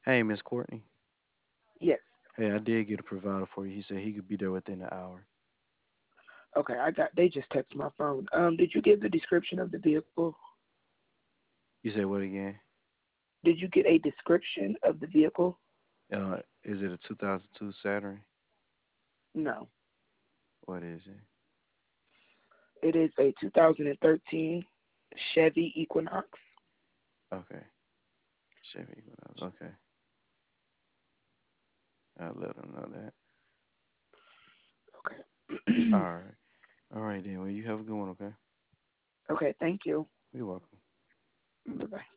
Hey, Miss Courtney. Yes. Hey, I did get a provider for you. He said he could be there within an hour. Okay, I got. They just texted my phone. Did you give the description of the vehicle? You said what again? Did you get a description of the vehicle? Is it a 2002 Saturn? No. What is it? It is a 2013 Chevy Equinox. Okay. Chevy Equinox. Okay. I'll let him know that. All Okay. right. All right then. Well, you have a good one. Okay. Okay. Thank you. You're welcome. Bye bye.